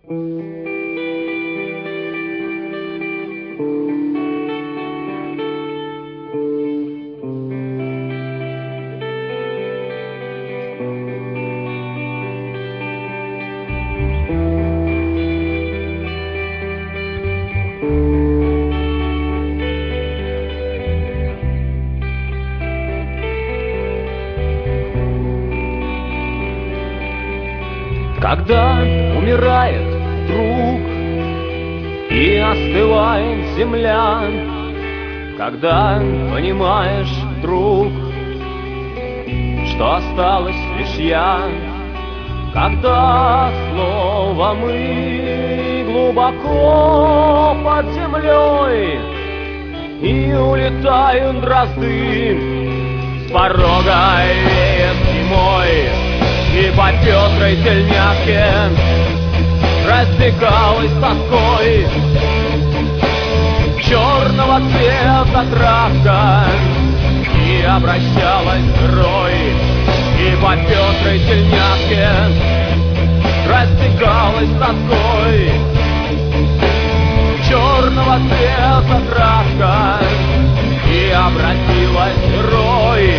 Когда умирает друг и остывает земля, когда понимаешь вдруг, что осталось лишь я, когда снова мы глубоко под землей и улетают дрозды, с порога веет зимой. И по пестрой тельняшке растекалась тоской черного цвета травка и обращалась в рой. И по пестрой тельняшке растекалась тоской черного цвета травка и обратилась в рой.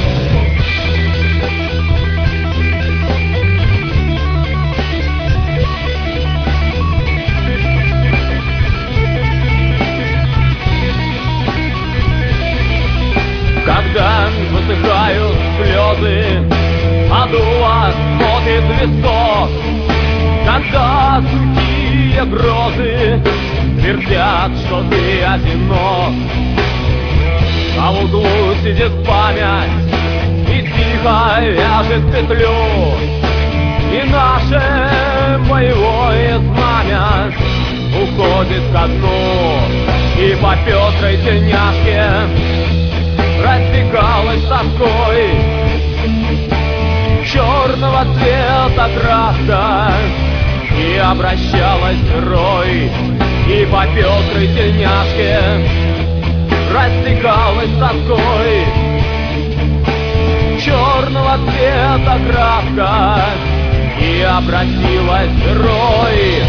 Когда высыхают слезы, а дула смотрит висок, когда сухие грозы твердят, что ты одинок, а в углу сидит память и тихо вяжет петлю, и наше боевое знамя уходит ко дну. И по пестрой тельняшке растекалась тоской черного цвета травка и обращалась в рой. И по пестрой тельняшке растекалась тоской черного цвета травка и обратилась в рой.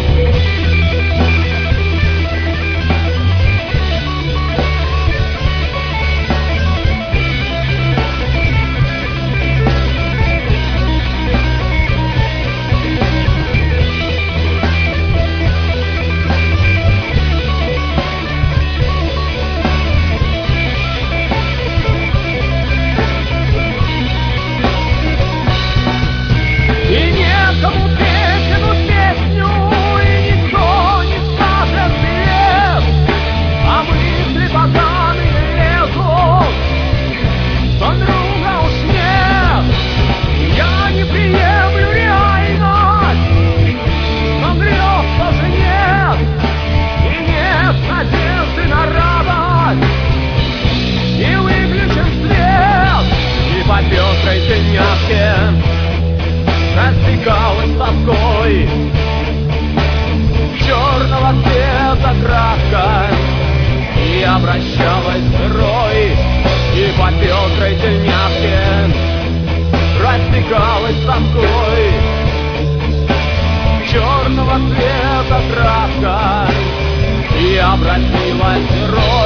Растекалась тоской черного цвета травка и обращалась в рой. И по пестрой тельняшке растекалась тоской черного цвета травка и обратилась в рой.